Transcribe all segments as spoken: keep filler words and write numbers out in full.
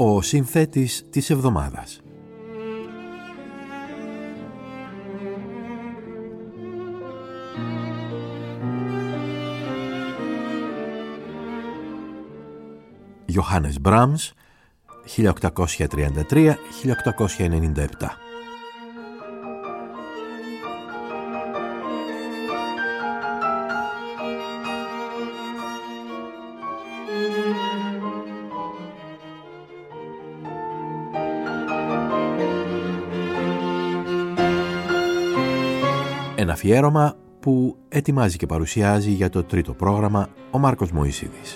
ο συνθέτης της εβδομάδας. Johannes Brahms, χίλια οκτακόσια τριάντα τρία με χίλια οκτακόσια ενενήντα επτά. Ένα αφιέρωμα που ετοιμάζει και παρουσιάζει για το τρίτο πρόγραμμα ο Μάρκος Μωυσίδης.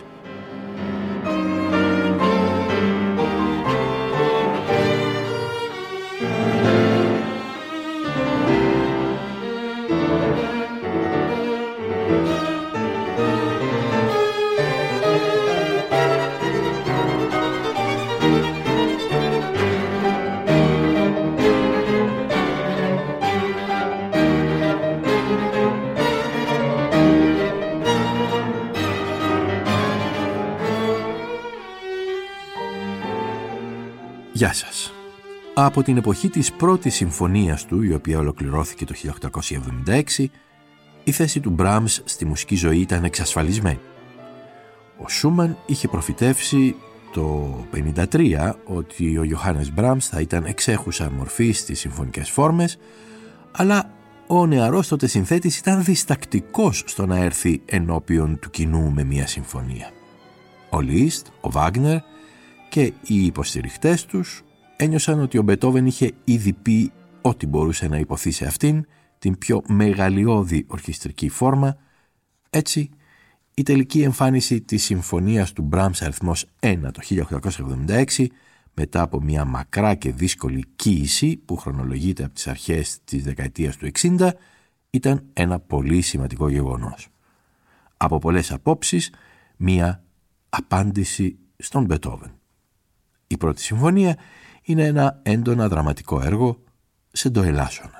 Γεια σας. Από την εποχή της πρώτης συμφωνίας του, η οποία ολοκληρώθηκε το χίλια οκτακόσια εβδομήντα έξι, η θέση του Μπράμς στη μουσική ζωή ήταν εξασφαλισμένη. Ο Σούμαν είχε προφητεύσει το πενήντα τρία ότι ο Ιωάννης Μπράμς θα ήταν εξέχουσα μορφή στις συμφωνικές φόρμες, αλλά ο νεαρός τότε συνθέτης ήταν διστακτικός στο να έρθει ενώπιον του κοινού με μια συμφωνία. Ο Λίστ, ο Βάγνερ και οι υποστηριχτές τους ένιωσαν ότι ο Μπετόβεν είχε ήδη πει ό,τι μπορούσε να υποθεί σε αυτήν, την πιο μεγαλειώδη ορχιστρική φόρμα. Έτσι, η τελική εμφάνιση της συμφωνίας του Μπράμς αριθμός ένα το χίλια οκτακόσια εβδομήντα έξι, μετά από μια μακρά και δύσκολη κοίηση που χρονολογείται από τις αρχές της δεκαετίας του εξήντα, ήταν ένα πολύ σημαντικό γεγονός. Από πολλές απόψεις, μια απάντηση στον Μπετόβεν. Η πρώτη συμφωνία είναι ένα έντονα δραματικό έργο σε ντοελάσσονα.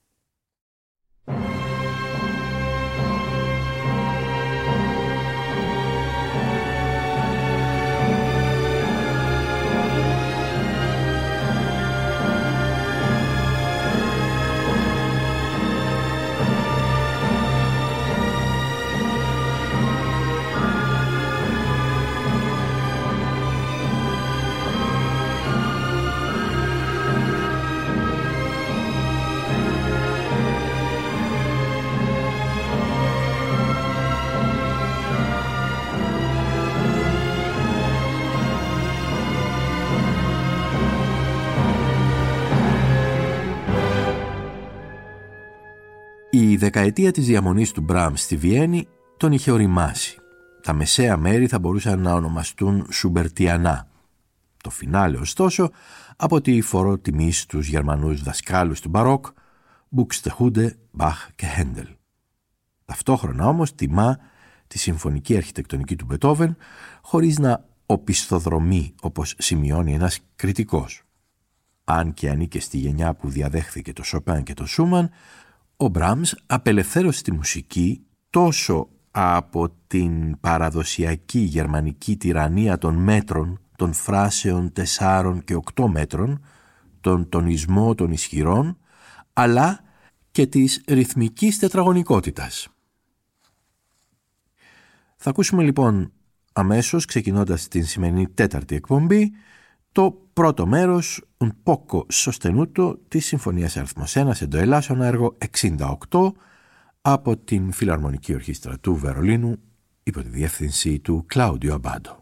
Η δεκαετία της διαμονής του Μπράμ στη Βιέννη τον είχε οριμάσει. Τα μεσαία μέρη θα μπορούσαν να ονομαστούν σουμπερτιανά. Το φινάλε, ωστόσο, από τη φορό τιμή στους Γερμανούς δασκάλους του Μπαρόκ, Μπουξτεχούντε, Μπαχ και Χέντελ. Ταυτόχρονα όμως τιμά τη συμφωνική αρχιτεκτονική του Μπετόβεν, χωρίς να οπισθοδρομεί, όπως σημειώνει ένας κριτικός. Αν και ανήκε στη γενιά που διαδέχθηκε το Σοπέν και το Σούμαν, ο Μπράμς απελευθέρωσε τη μουσική τόσο από την παραδοσιακή γερμανική τυραννία των μέτρων, των φράσεων τεσσάρων και οκτώ μέτρων, τον τονισμό των ισχυρών, αλλά και της ρυθμικής τετραγωνικότητας. Θα ακούσουμε λοιπόν αμέσως, ξεκινώντας την σημερινή τέταρτη εκπομπή, το πρώτο μέρος un poco sostenuto της Συμφωνίας αριθμός ένα σε ντοελάσσονα έργο εξήντα οκτώ από την Φιλαρμονική Ορχήστρα του Βερολίνου υπό τη διεύθυνση του Κλάουντιο Αμπάντο.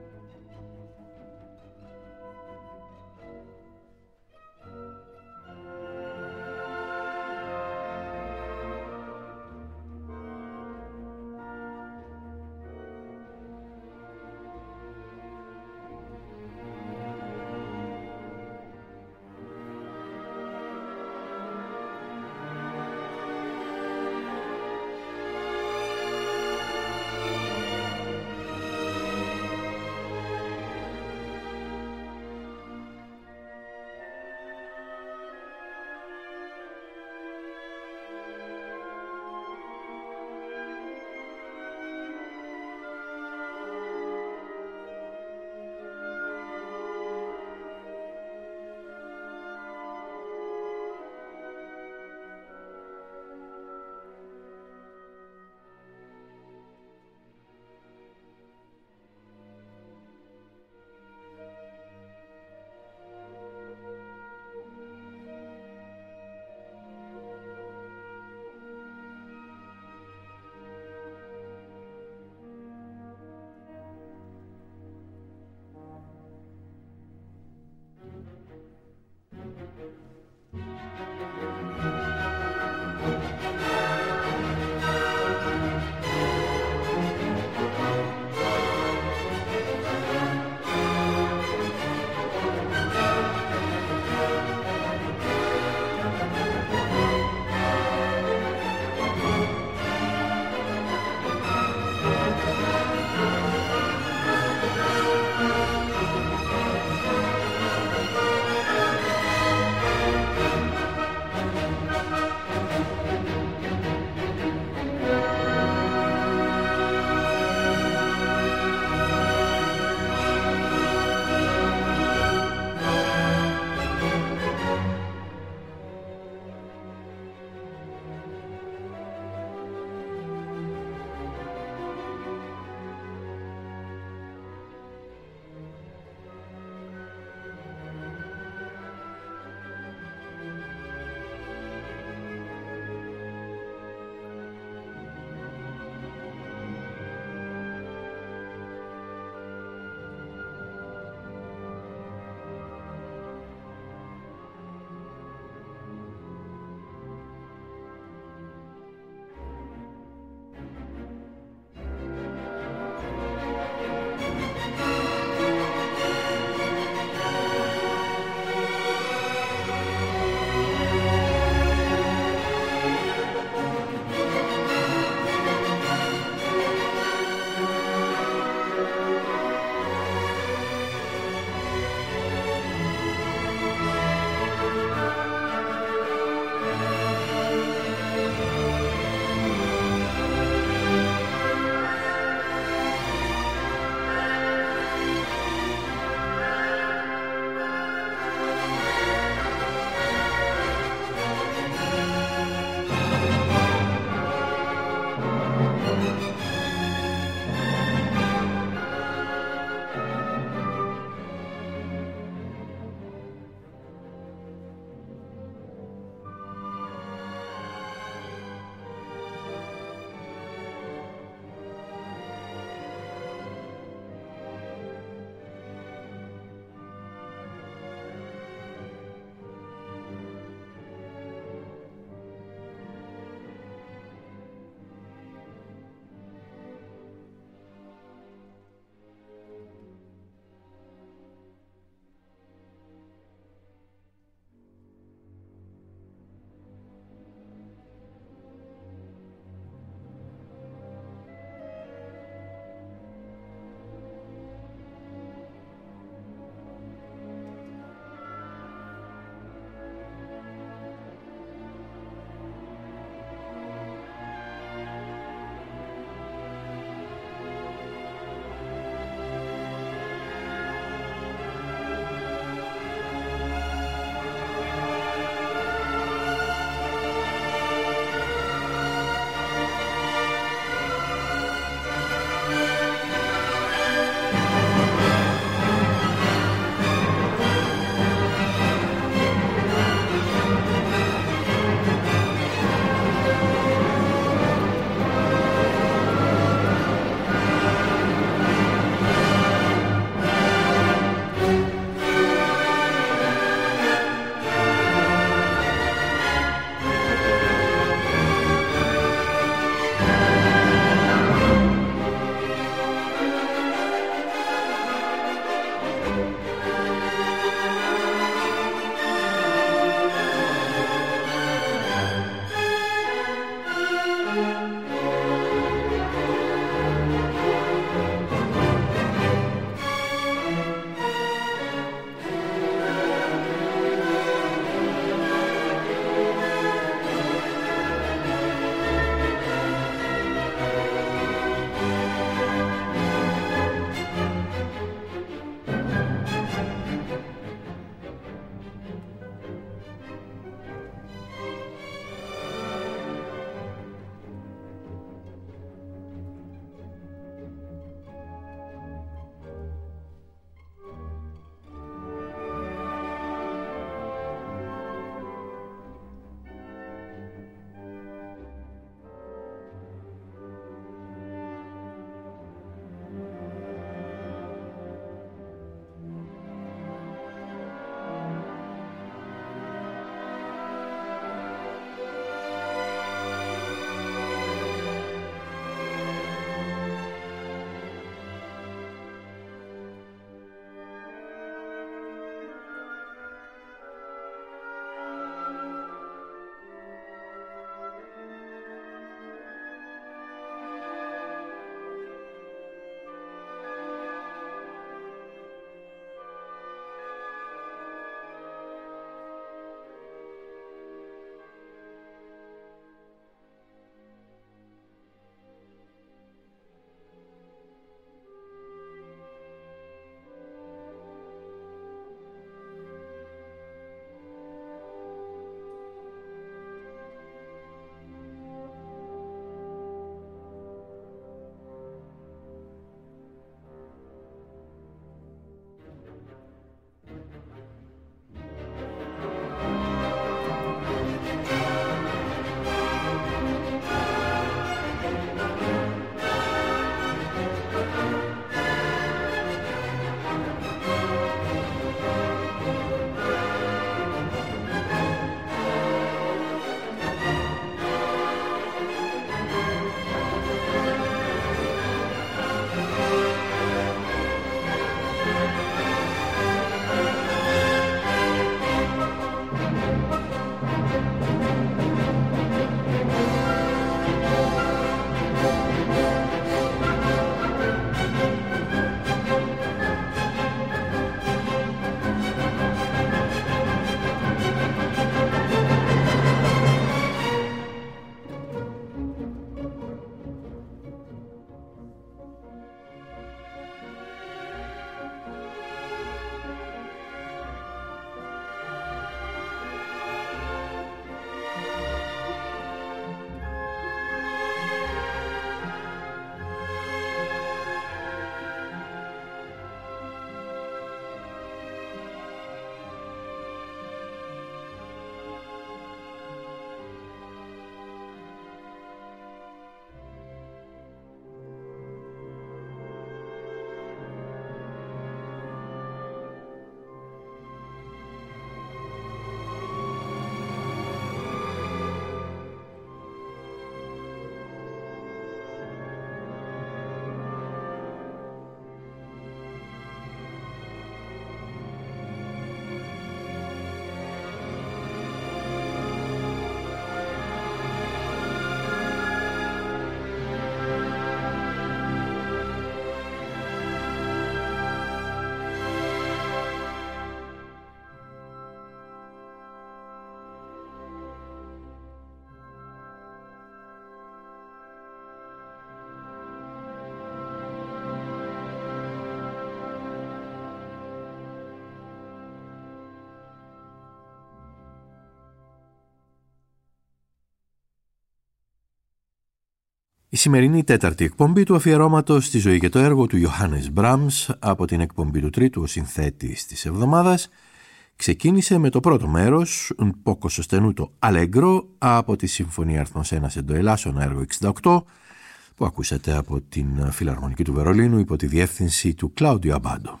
Η σημερινή τέταρτη εκπομπή του αφιερώματος στη ζωή και το έργο του Johannes Brahms από την εκπομπή του τρίτου συνθέτης της εβδομάδας ξεκίνησε με το πρώτο μέρος, un poco sostenuto allegro, από τη Συμφωνία αριθμός ένα σε ντο ελάσσονα έργο εξήντα οκτώ, που ακούσατε από την Φιλαρμονική του Βερολίνου υπό τη διεύθυνση του Κλάουντιο Αμπάντο.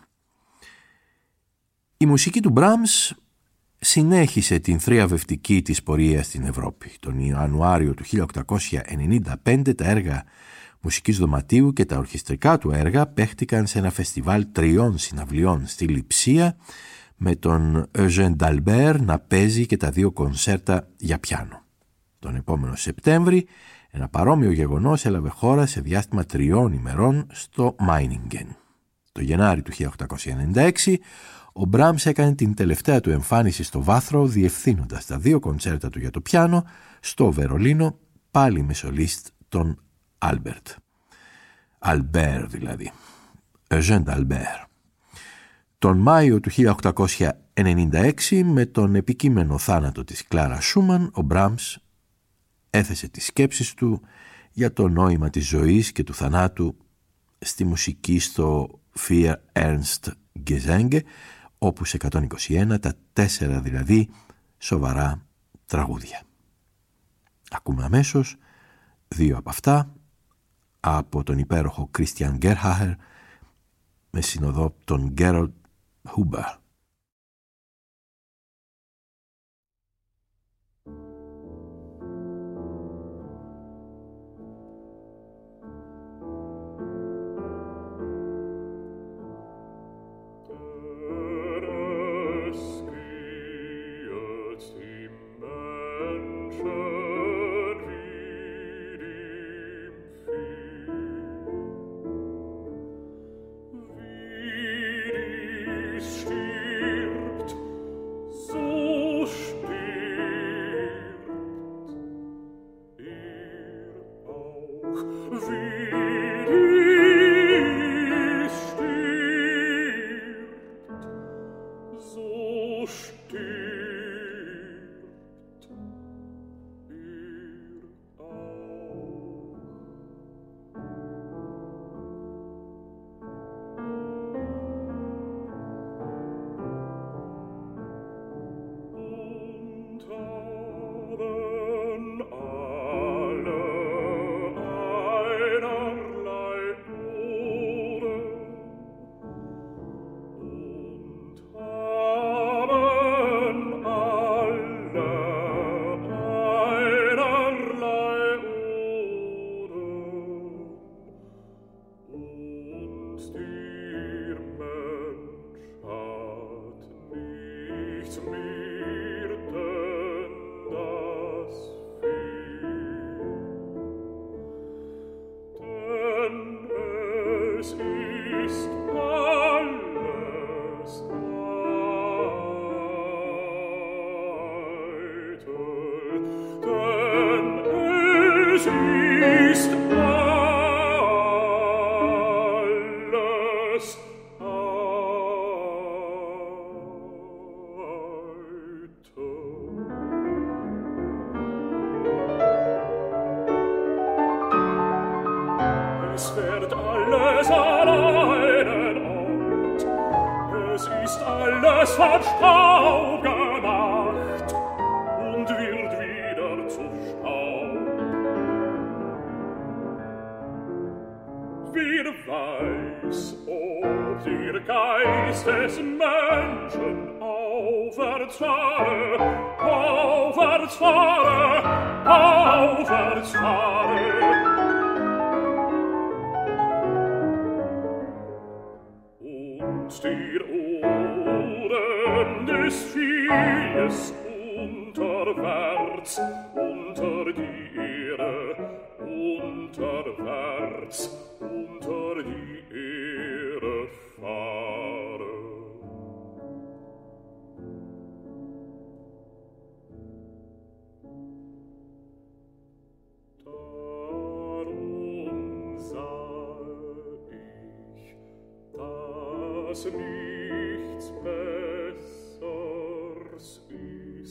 Η μουσική του Brahms συνέχισε την θριαβευτική της πορεία στην Ευρώπη. Τον Ιανουάριο του χίλια οκτακόσια ενενήντα πέντε τα έργα μουσικής δωματίου και τα ορχιστρικά του έργα παίχτηκαν σε ένα φεστιβάλ τριών συναυλιών στη Λειψία, με τον Eugène d'Albert να παίζει και τα δύο κονσέρτα για πιάνο. Τον επόμενο Σεπτέμβρη ένα παρόμοιο γεγονός έλαβε χώρα σε διάστημα τριών ημερών στο Μάινιγκεν. Το Γενάρη του χίλια οκτακόσια ενενήντα έξι ο Μπράμς έκανε την τελευταία του εμφάνιση στο Βάθρο, διευθύνοντας τα δύο κονσέρτα του για το πιάνο στο Βερολίνο, πάλι με σολίστ τον Άλμπερτ. Αλμπέρ δηλαδή. Eugène d'Albert. Τον Μάιο του χίλια οκτακόσια ενενήντα έξι, με τον επικείμενο θάνατο της Κλάρα Σούμαν, ο Μπράμς έθεσε τις σκέψεις του για το νόημα της ζωής και του θανάτου στη μουσική στο Vier Ernst Gesänge, όπου σε εκατόν είκοσι ένα τα τέσσερα δηλαδή σοβαρά τραγούδια. Ακούμε αμέσως δύο από αυτά από τον υπέροχο Christian Gerhaher με συνοδό τον Gerold Huber.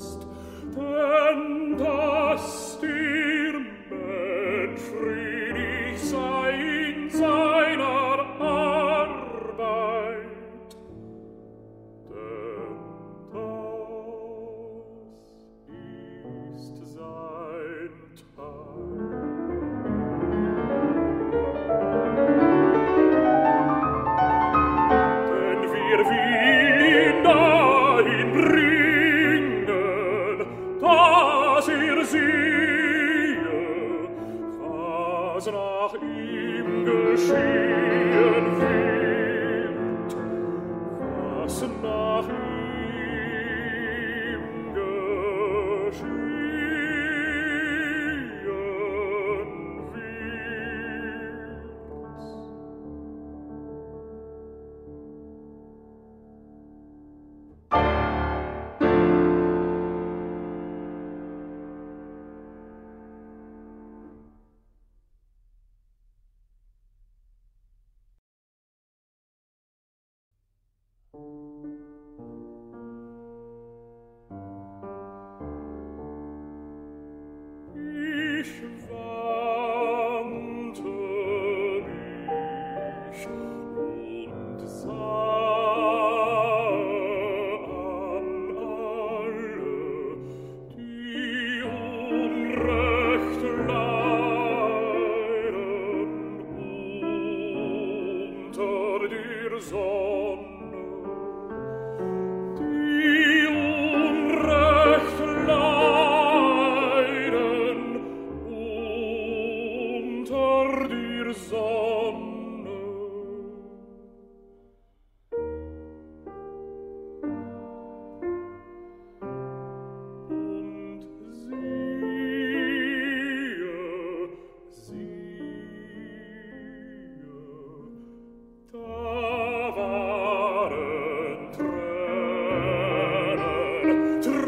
Denn dass der Mensch Frieden was ihr siehe, was nach ihm geschehen wird, was nach ihm geschehen wird. Ich wandte mich und sah an alle, die Unrecht leiden unter der Sonne, die Unrecht leiden unter der Sonne. Und siehe, siehe, da waren Tränen,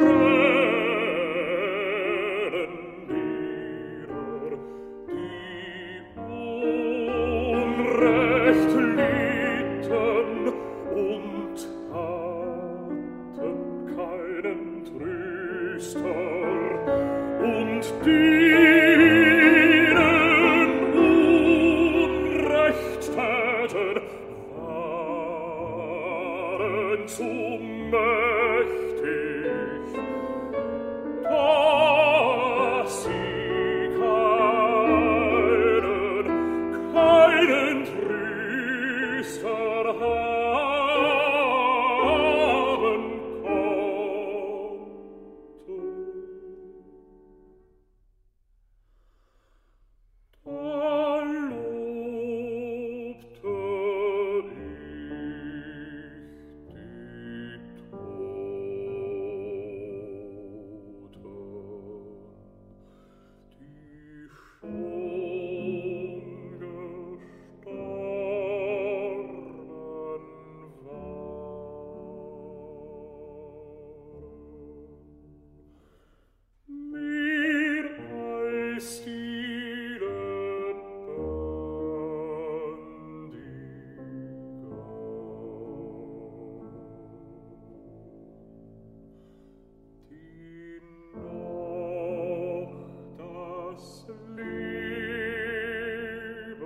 Tränen derer, die Unrecht litten und hatten keinen Tröster, und denen Unrecht täten, waren zu mächtig, dass sie keinen, keinen Tröster haben konnten. Da lobte ich die Toten, die schon gestorben waren. Mehr als die Lebendiger, die noch das Leben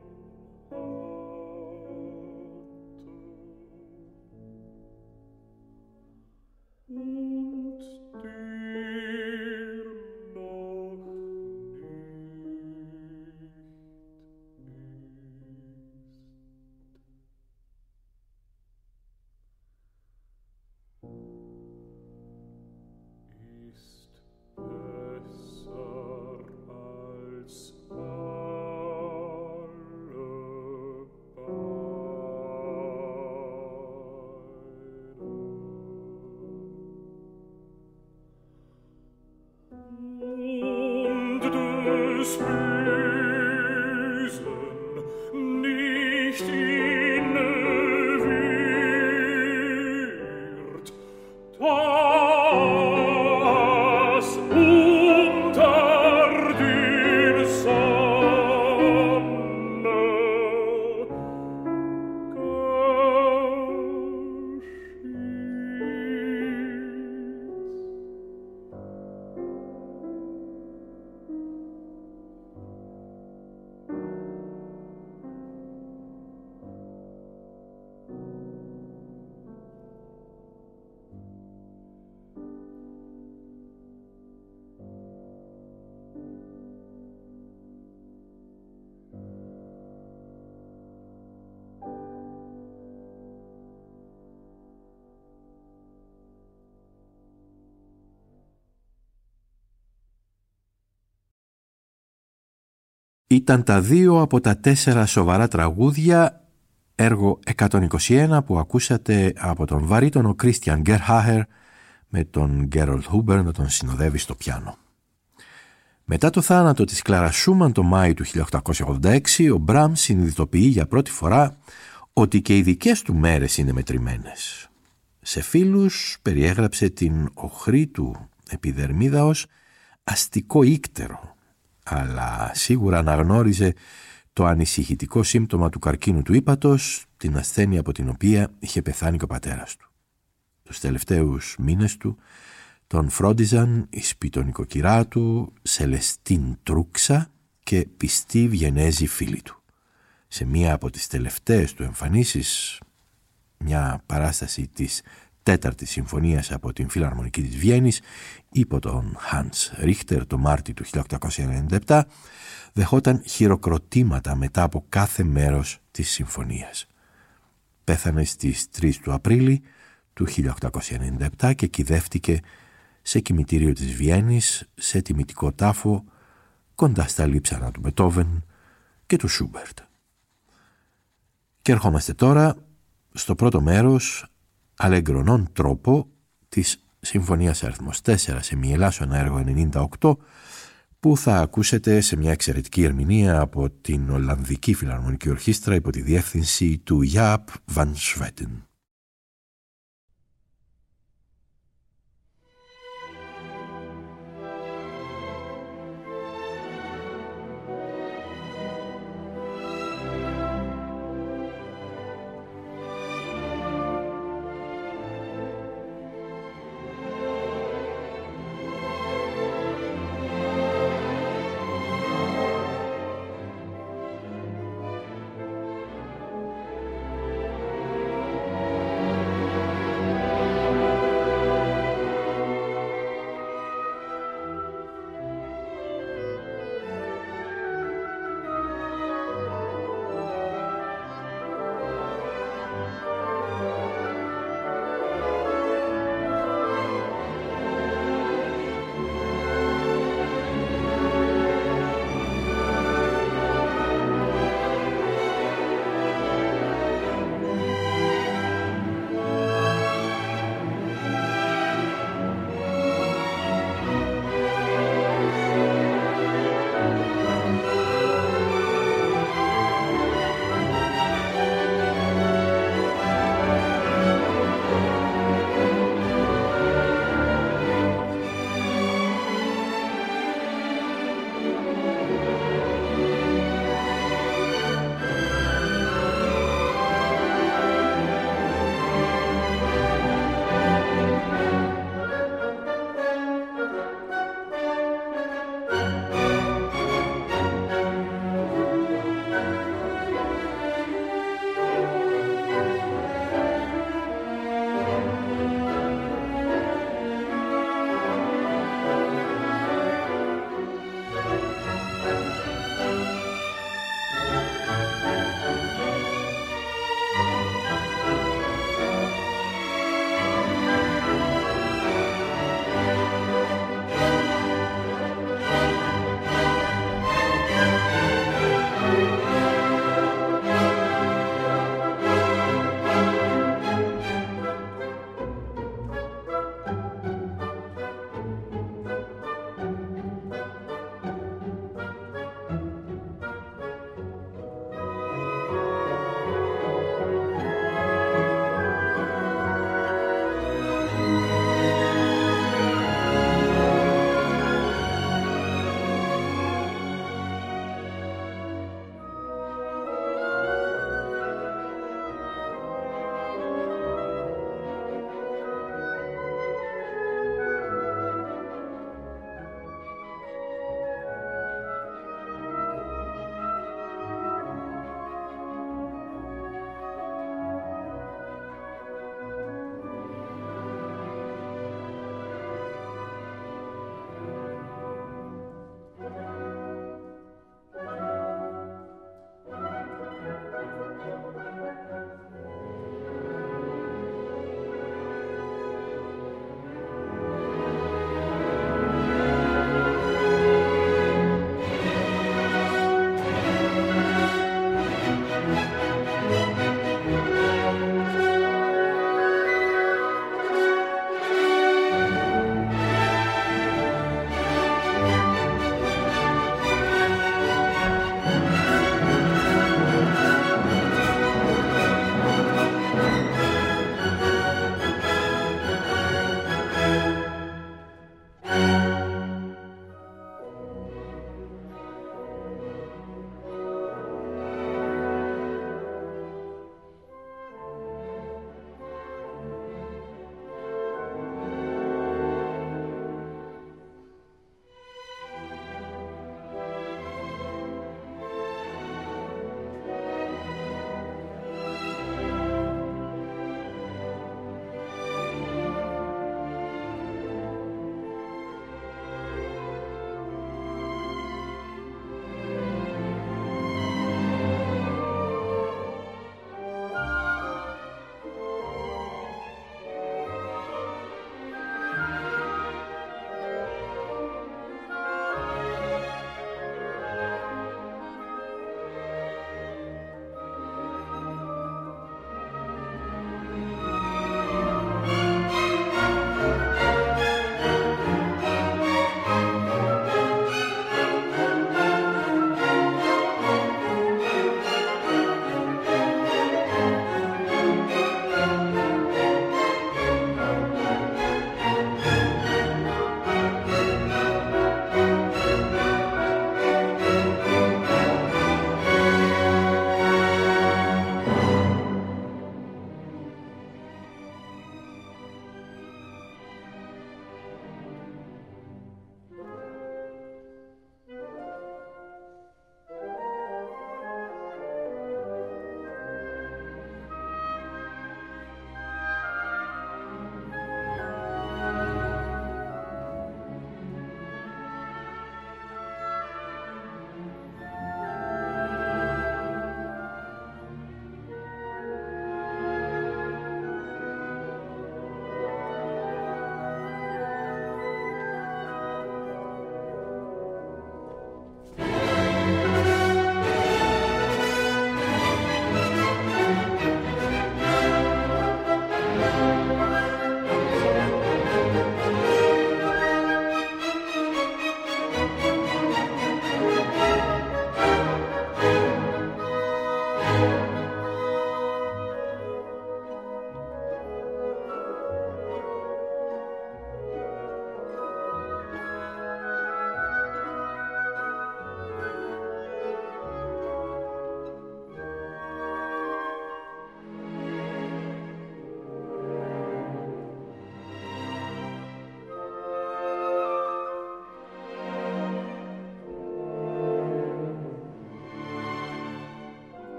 hatte und der noch nicht ist, ist besser als alle und des Bösen nicht inne wird, das unter der Sonne geschieht. Ήταν τα δύο από τα τέσσερα σοβαρά τραγούδια, έργο εκατόν είκοσι ένα, που ακούσατε από τον βαρύτονο Κρίστιαν Γκερχάχερ με τον Γκέρολτ Χούμπερ να τον συνοδεύει στο πιάνο. Μετά το θάνατο της Κλάρα Σούμαν το Μάη του χίλια οκτακόσια ογδόντα έξι, ο Μπραμ συνειδητοποιεί για πρώτη φορά ότι και οι δικές του μέρες είναι μετρημένες. Σε φίλους περιέγραψε την οχρή του επιδερμίδα ως αστικό ίκτερο, αλλά σίγουρα αναγνώριζε το ανησυχητικό σύμπτωμα του καρκίνου του ύπατος, την ασθένεια από την οποία είχε πεθάνει και ο πατέρας του. Τους τελευταίους μήνες του τον φρόντιζαν η σπιτονικοκυρά του Σελεστίν Τρούξα και πιστοί Βιενέζοι φίλοι του. Σε μία από τις τελευταίες του εμφανίσεις, μια παράσταση της τέταρτης συμφωνίας από την Φιλαρμονική της Βιέννης, υπό τον Hans Richter το Μάρτιο του χίλια οκτακόσια ενενήντα επτά, δεχόταν χειροκροτήματα μετά από κάθε μέρος της συμφωνίας. Πέθανε στις τρεις του Απρίλη του χίλια οκτακόσια ενενήντα επτά και κηδεύτηκε σε κημητήριο της Βιέννης, σε τιμητικό τάφο κοντά στα λείψανα του Μπετόβεν και του Σούμπερτ. Και ερχόμαστε τώρα στο πρώτο μέρος, αλεγκρονών τρόπο, της Συμφωνίας αριθμός τέσσερα σε μη ελάσσονα έργο ενενήντα οκτώ, που θα ακούσετε σε μια εξαιρετική ερμηνεία από την Ολλανδική Φιλαρμονική Ορχήστρα υπό τη διεύθυνση του Jaap van Swetten.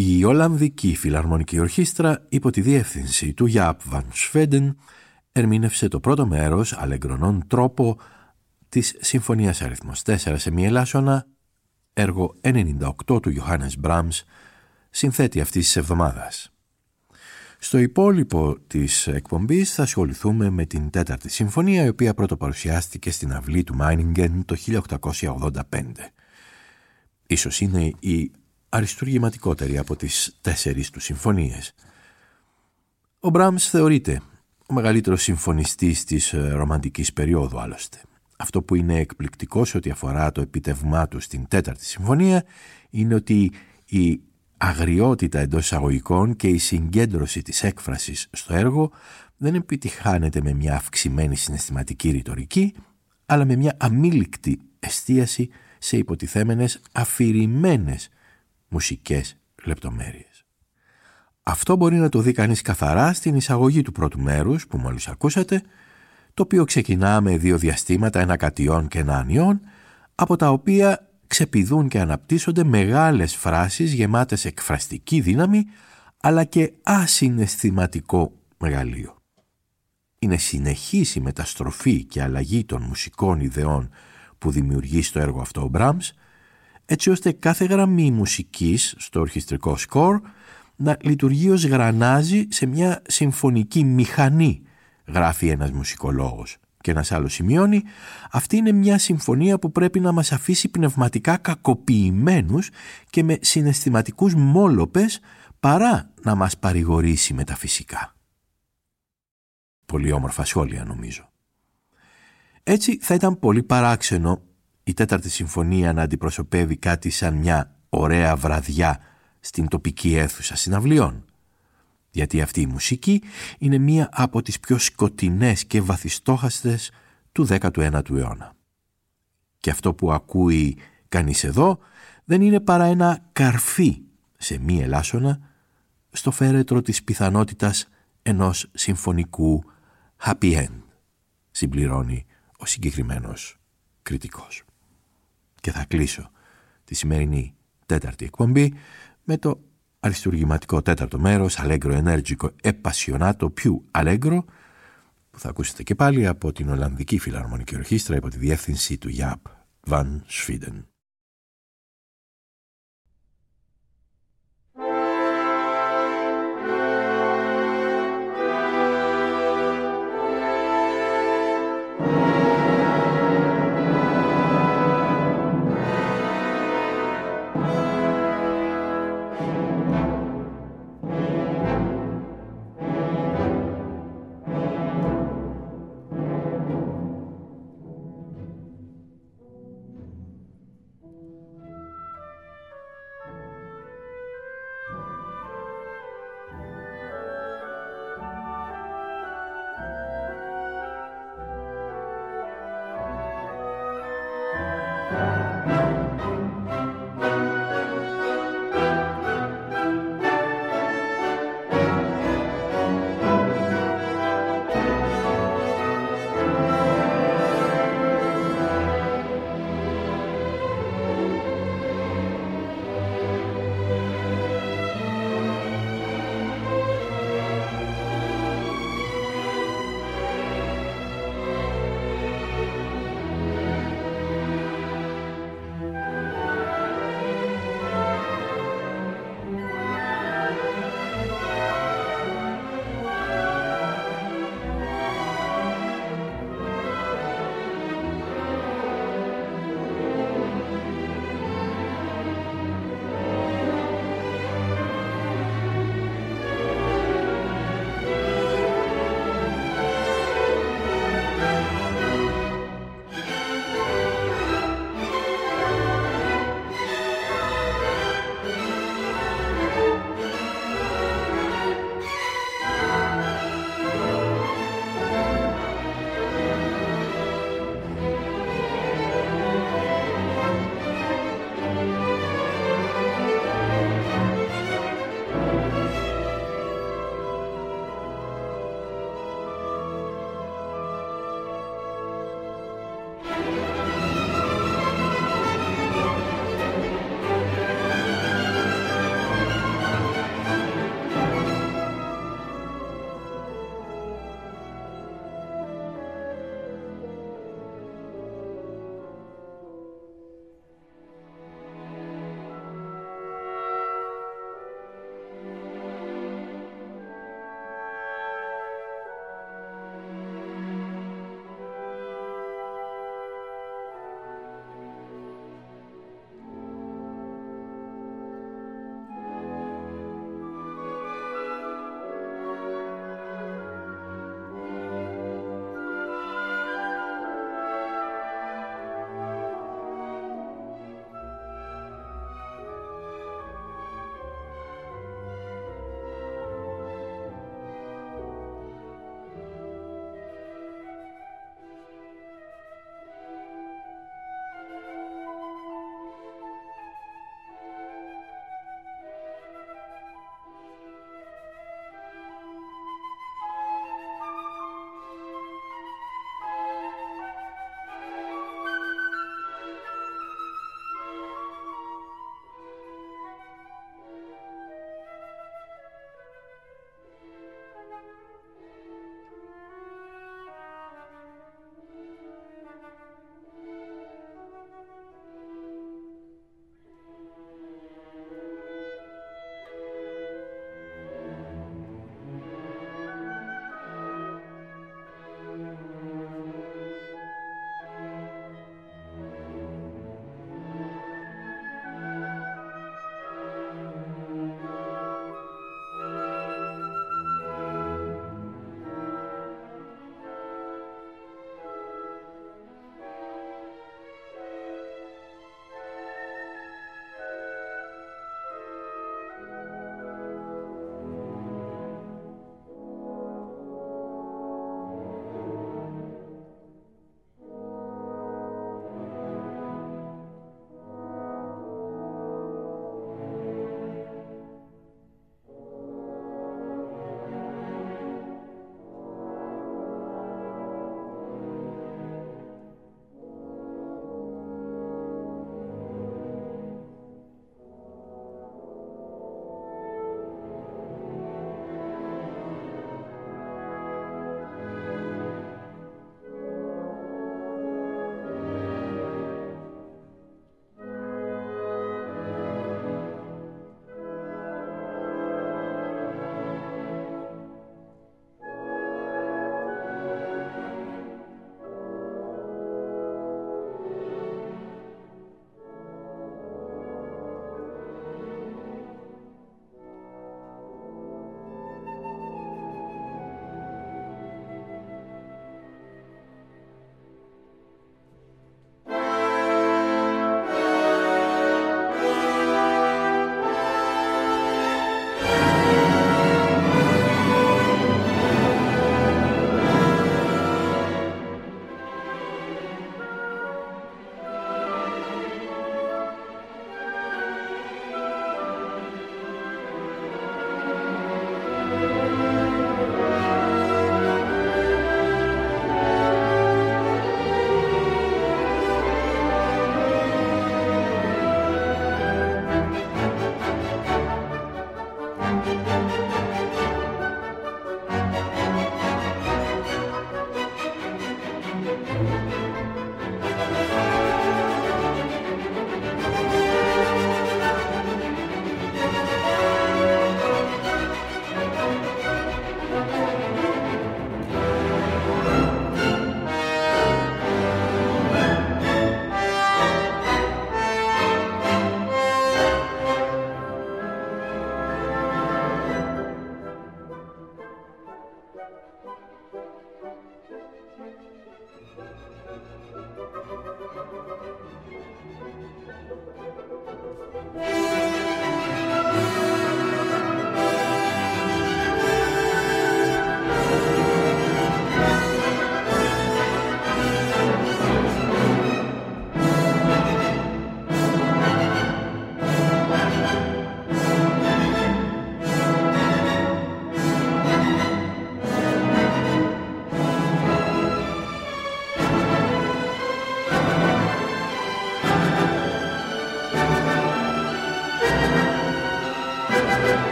Η Ολλανδική Φιλαρμονική Ορχήστρα υπό τη διεύθυνση του Jaap van Schweden ερμήνευσε το πρώτο μέρος αλεγκρονών τρόπο της Συμφωνίας αριθμός τέσσερα σε μη ελάσσονα, έργο ενενήντα οκτώ του Johannes Brahms, συνθέτη αυτής της εβδομάδας. Στο υπόλοιπο της εκπομπής θα ασχοληθούμε με την τέταρτη συμφωνία, η οποία πρωτοπαρουσιάστηκε στην αυλή του Μάινιγκεν το χίλια οκτακόσια ογδόντα πέντε. Ίσως είναι η αριστουργηματικότερη από τις τέσσερις του συμφωνίες. Ο Μπραμς θεωρείται ο μεγαλύτερος συμφωνιστής της ρομαντικής περίοδου άλλωστε. Αυτό που είναι εκπληκτικό σε ό,τι αφορά το επίτευγμά του στην τέταρτη συμφωνία είναι ότι η αγριότητα εντός εισαγωγικών και η συγκέντρωση της έκφρασης στο έργο δεν επιτυχάνεται με μια αυξημένη συναισθηματική ρητορική, αλλά με μια αμήλικτη εστίαση σε υποτιθέμενες αφηρημένες μουσικές λεπτομέρειες. Αυτό μπορεί να το δει κανείς καθαρά στην εισαγωγή του πρώτου μέρους που μόλις ακούσατε, το οποίο ξεκινά με δύο διαστήματα, ένα κατιών και ένα ανιών, από τα οποία ξεπηδούν και αναπτύσσονται μεγάλες φράσεις γεμάτες εκφραστική δύναμη, αλλά και ασυναισθηματικό μεγαλείο. Είναι συνεχής η μεταστροφή και αλλαγή των μουσικών ιδεών που δημιουργεί στο έργο αυτό ο Μπραμς, έτσι ώστε κάθε γραμμή μουσικής στο ορχιστρικό σκορ να λειτουργεί ως γρανάζι σε μια συμφωνική μηχανή, γράφει ένας μουσικολόγος. Και ένας άλλος σημειώνει, αυτή είναι μια συμφωνία που πρέπει να μας αφήσει πνευματικά κακοποιημένους και με συναισθηματικούς μόλοπες παρά να μας παρηγορήσει μεταφυσικά. Πολύ όμορφα σχόλια νομίζω. Έτσι θα ήταν πολύ παράξενο η τέταρτη συμφωνία να αντιπροσωπεύει κάτι σαν μια ωραία βραδιά στην τοπική αίθουσα συναυλιών. Γιατί αυτή η μουσική είναι μία από τις πιο σκοτεινές και βαθιστόχαστες του δέκατου ένατου αιώνα. Και αυτό που ακούει κανείς εδώ δεν είναι παρά ένα καρφί σε μη ελάσσονα στο φέρετρο της πιθανότητας ενός συμφωνικού happy end, συμπληρώνει ο συγκεκριμένος κριτικός. Και θα κλείσω τη σημερινή τέταρτη εκπομπή με το αριστουργηματικό τέταρτο μέρος, allegro energico e passionato più allegro, που θα ακούσετε και πάλι από την Ολλανδική Φιλαρμονική Ορχήστρα υπό τη διεύθυνση του Jaap van Schweden.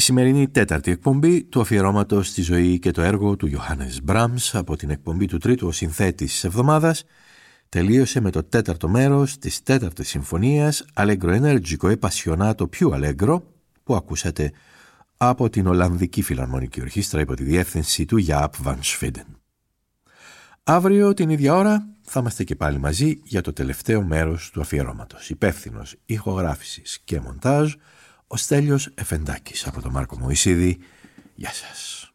σημερινή τέταρτη εκπομπή του αφιερώματος στη ζωή και το έργο του Johannes Brahms από την εκπομπή του τρίτου ο συνθέτης της εβδομάδας τελείωσε με το τέταρτο μέρος της τέταρτης συμφωνίας Allegro Energico e Passionato più Allegro που ακούσατε από την Ολλανδική Φιλαρμονική Ορχήστρα υπό τη διεύθυνση του Jaap van Schweden. Αύριο την ίδια ώρα θα είμαστε και πάλι μαζί για το τελευταίο μέρος του αφιερώματος. Υπεύθυνος ηχογράφησης και μοντάζ ο Στέλιος Εφεντάκης από τον Μάρκο Μωυσίδη. Γεια σας.